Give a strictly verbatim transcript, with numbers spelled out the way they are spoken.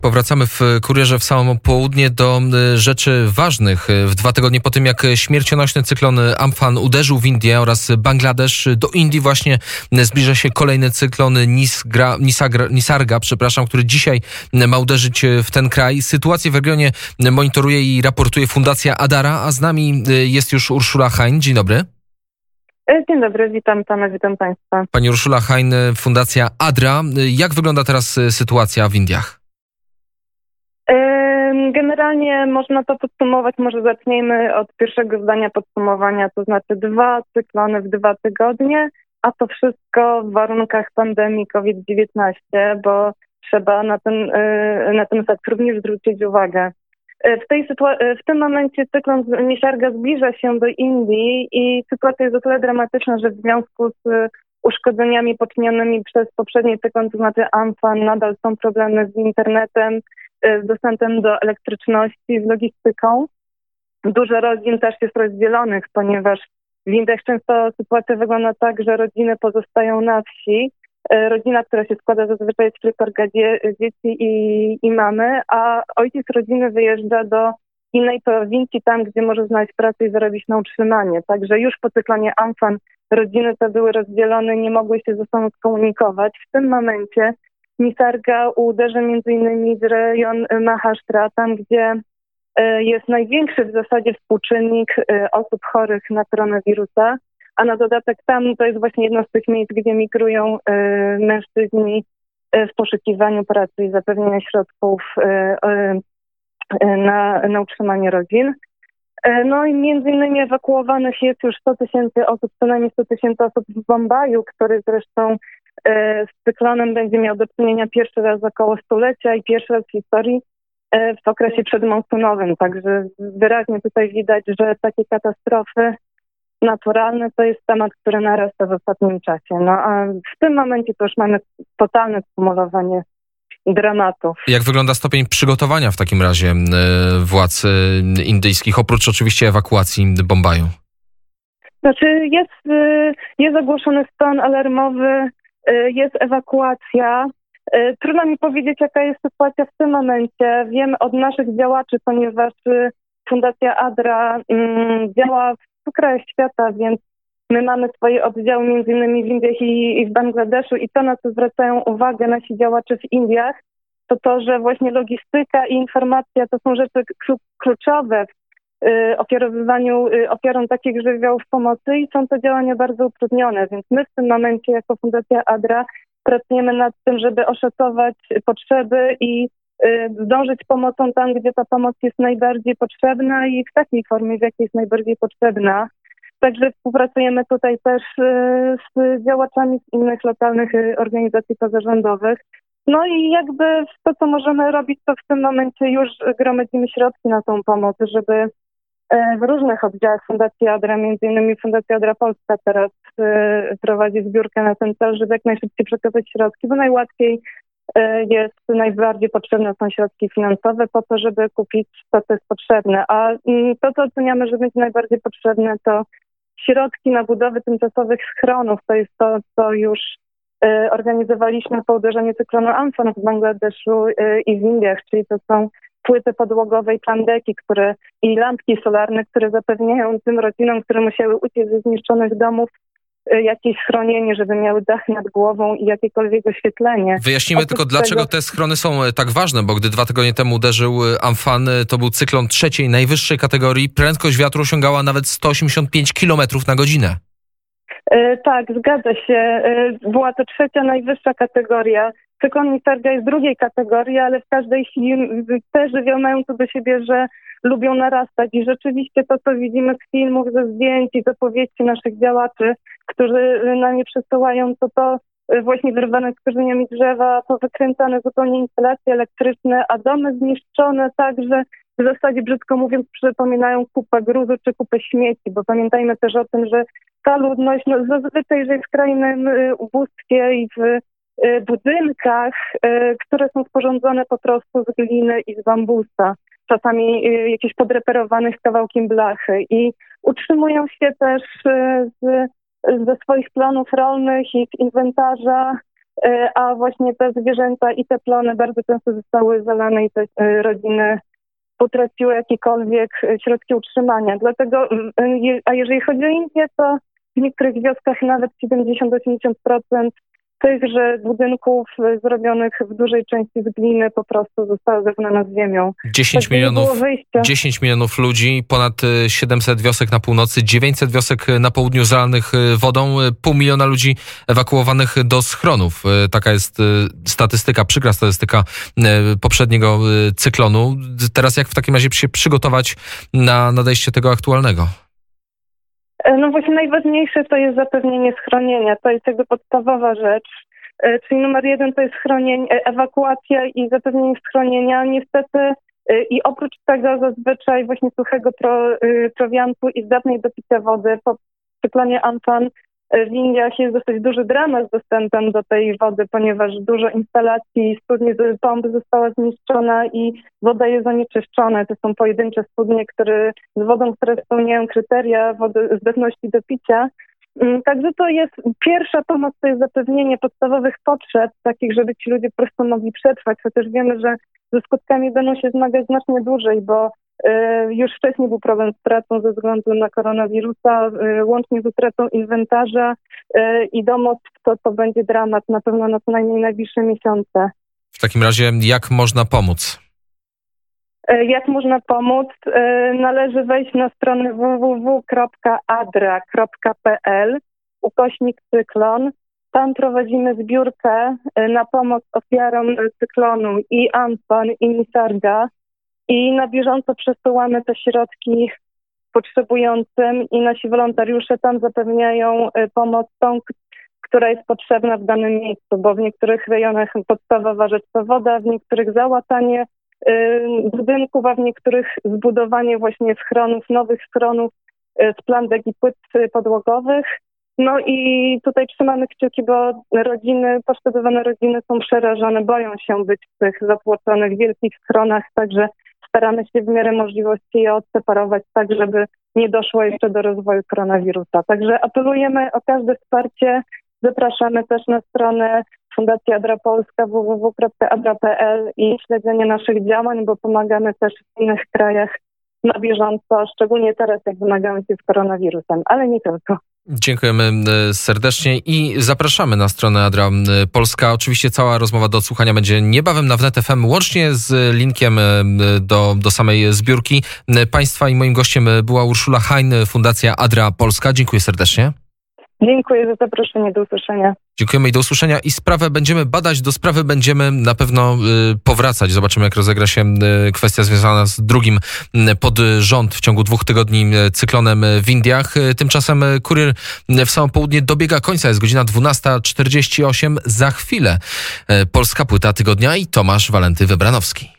Powracamy w Kurierze w samo południe do rzeczy ważnych. W dwa tygodnie po tym, jak śmiercionośny cyklon Amphan uderzył w Indię oraz Bangladesz, do Indii właśnie zbliża się kolejny cyklon Nisgra, Nisagra, Nisarga, przepraszam, który dzisiaj ma uderzyć w ten kraj. Sytuację w regionie monitoruje i raportuje Fundacja Adara, a z nami jest już Urszula Hain. Dzień dobry. Dzień dobry, witam Pana, witam Państwa. Pani Urszula Hain, Fundacja Adra. Jak wygląda teraz sytuacja w Indiach? Generalnie można to podsumować, może zacznijmy od pierwszego zdania podsumowania, to znaczy dwa cyklony w dwa tygodnie, a to wszystko w warunkach pandemii COVID dziewiętnaście, bo trzeba na ten, na ten fakt również zwrócić uwagę. W, tej sytua- w tym momencie cyklon Nisarga zbliża się do Indii i sytuacja jest o tyle dramatyczna, że w związku z uszkodzeniami poczynionymi przez poprzedni cyklon, to znaczy Amphan, nadal są problemy z internetem, z dostępem do elektryczności, z logistyką. Dużo rodzin też jest rozdzielonych, ponieważ w Indiach często sytuacja wygląda tak, że rodziny pozostają na wsi. Rodzina, która się składa zazwyczaj z trójkorga dzieci i, i mamy, a ojciec rodziny wyjeżdża do innej prowincji, tam gdzie może znaleźć pracę i zarobić na utrzymanie. Także już po cyklonie Amphan rodziny te były rozdzielone, nie mogły się ze sobą skomunikować. W tym momencie Nisarga uderzy między innymi w rejon Maharashtra, tam gdzie jest największy w zasadzie współczynnik osób chorych na koronawirusa, a na dodatek tam to jest właśnie jedno z tych miejsc, gdzie migrują mężczyźni w poszukiwaniu pracy i zapewnienia środków na, na utrzymanie rodzin. No i między innymi ewakuowanych jest już sto tysięcy osób, co najmniej sto tysięcy osób w Bombaju, który zresztą z cyklonem będzie miał do czynienia pierwszy raz około stulecia i pierwszy raz w historii w okresie przedmonsunowym. Także wyraźnie tutaj widać, że takie katastrofy naturalne to jest temat, który narasta w ostatnim czasie. No a w tym momencie to już mamy totalne skumulowanie dramatów. Jak wygląda stopień przygotowania w takim razie władz indyjskich, oprócz oczywiście ewakuacji Bombaju? Znaczy jest, jest ogłoszony stan alarmowy, jest ewakuacja. Trudno mi powiedzieć, jaka jest sytuacja w tym momencie. Wiem od naszych działaczy, ponieważ Fundacja Adra działa w krajach świata, więc my mamy swoje oddziały między innymi w Indiach i, i w Bangladeszu i to, na co zwracają uwagę nasi działacze w Indiach, to to, że właśnie logistyka i informacja to są rzeczy kluczowe w y, ofiarowywaniu y, ofiarom takich żywiołów pomocy i są to działania bardzo utrudnione, więc my w tym momencie jako Fundacja Adra pracujemy nad tym, żeby oszacować potrzeby i y, zdążyć pomocą tam, gdzie ta pomoc jest najbardziej potrzebna i w takiej formie, w jakiej jest najbardziej potrzebna. Także współpracujemy tutaj też z działaczami z innych lokalnych organizacji pozarządowych. No i jakby to, co możemy robić, to w tym momencie już gromadzimy środki na tą pomoc, żeby w różnych oddziałach Fundacji Adra, między innymi Fundacja Adra Polska teraz prowadzi zbiórkę na ten cel, żeby jak najszybciej przekazać środki, bo najłatwiej jest, najbardziej potrzebne są środki finansowe po to, żeby kupić to, co jest potrzebne. A to, co oceniamy, że będzie najbardziej potrzebne, to środki na budowę tymczasowych schronów. To jest to, co już y, organizowaliśmy po uderzeniu cyklonu Amphan w Bangladeszu y, i w Indiach, czyli to są płyty podłogowe i plandeki, które i lampki solarne, które zapewniają tym rodzinom, które musiały uciec ze zniszczonych domów, y, jakieś schronienie, żeby miały dach nad głową i jakiekolwiek oświetlenie. Wyjaśnijmy tylko, dlaczego te schrony są tak ważne, bo gdy dwa tygodnie temu uderzył Amphan, to był cyklon trzeciej, najwyższej kategorii. Prędkość wiatru osiągała nawet sto osiemdziesiąt pięć kilometrów na godzinę. Yy, tak, zgadza się. Yy, była to trzecia najwyższa kategoria. Cyklon Nisarga jest drugiej kategorii, ale w każdej chwili te żywioły mają to do siebie, że lubią narastać i rzeczywiście to, co widzimy z filmów, ze zdjęć i z opowieści naszych działaczy, którzy nam je przesyłają, to to właśnie wyrwane z korzeniami drzewa, powykręcane zupełnie instalacje elektryczne, a domy zniszczone tak, że w zasadzie, brzydko mówiąc, przypominają kupę gruzu czy kupę śmieci, bo pamiętajmy też o tym, że ta ludność no, zazwyczaj żyje w skrajnym ubóstwie i w budynkach, które są sporządzone po prostu z gliny i z bambusa, czasami jakieś podreperowanych kawałkiem blachy i utrzymują się też z, ze swoich planów rolnych i z inwentarza a właśnie te zwierzęta i te plony bardzo często zostały zalane i te rodziny utraciły jakiekolwiek środki utrzymania. Dlatego, a jeżeli chodzi o Indię, to w niektórych wioskach nawet siedemdziesiąt do osiemdziesięciu procent tychże budynków zrobionych w dużej części z gliny po prostu zostały zrównane z ziemią. dziesięć milionów, dziesięć milionów ludzi, ponad siedemset wiosek na północy, dziewięćset wiosek na południu zalanych wodą, pół miliona ludzi ewakuowanych do schronów. Taka jest statystyka, przykra statystyka poprzedniego cyklonu. Teraz jak w takim razie się przygotować na nadejście tego aktualnego? No właśnie najważniejsze to jest zapewnienie schronienia. To jest jakby podstawowa rzecz. Czyli numer jeden to jest schronienie, ewakuacja i zapewnienie schronienia. Niestety i oprócz tego zazwyczaj właśnie suchego pro, prowiantu i zdatnej do picia wody po cyklonie Amphan w Indiach jest dosyć duży dramat z dostępem do tej wody, ponieważ dużo instalacji, studni, pomp została zniszczona i woda jest zanieczyszczona. To są pojedyncze studnie, które z wodą, które spełniają kryteria wody, zdatności do picia. Także to jest pierwsza pomoc, to jest zapewnienie podstawowych potrzeb, takich, żeby ci ludzie po prostu mogli przetrwać, chociaż wiemy, że ze skutkami będą się zmagać znacznie dłużej, bo już wcześniej był problem z utratą ze względu na koronawirusa, łącznie z utratą inwentarza i domostw, to, to będzie dramat na pewno na co najmniej najbliższe miesiące. W takim razie jak można pomóc? Jak można pomóc? Należy wejść na stronę w w w kropka adra kropka p l ukośnik cyklon. Tam prowadzimy zbiórkę na pomoc ofiarom cyklonu i Amphan i Nisarga. I na bieżąco przesyłamy te środki potrzebującym i nasi wolontariusze tam zapewniają pomoc tą, która jest potrzebna w danym miejscu, bo w niektórych rejonach podstawowa rzecz to woda, w niektórych załatanie y, budynków, a w niektórych zbudowanie właśnie schronów, nowych schronów y, z plandek i płyt podłogowych. No i tutaj trzymamy kciuki, bo rodziny, poszkodowane rodziny są przerażone, boją się być w tych zatłoczonych wielkich schronach, także staramy się w miarę możliwości je odseparować tak, żeby nie doszło jeszcze do rozwoju koronawirusa. Także apelujemy o każde wsparcie. Zapraszamy też na stronę Fundacji Adra Polska w w w kropka adra kropka p l i śledzenie naszych działań, bo pomagamy też w innych krajach na bieżąco, szczególnie teraz, jak zmagamy się z koronawirusem, ale nie tylko. Dziękujemy serdecznie i zapraszamy na stronę Adra Polska. Oczywiście cała rozmowa do odsłuchania będzie niebawem na wnet kropka f m, łącznie z linkiem do, do samej zbiórki. Państwa i moim gościem była Urszula Hein, Fundacja Adra Polska. Dziękuję serdecznie. Dziękuję za zaproszenie, do usłyszenia. Dziękujemy i do usłyszenia. I sprawę będziemy badać, do sprawy będziemy na pewno y, powracać. Zobaczymy, jak rozegra się y, kwestia związana z drugim y, pod rząd w ciągu dwóch tygodni y, cyklonem w Indiach. Y, tymczasem y, kurier w samo południe dobiega końca. Jest godzina dwunasta czterdzieści osiem. Za chwilę y, polska płyta tygodnia i Tomasz Walenty Wybranowski.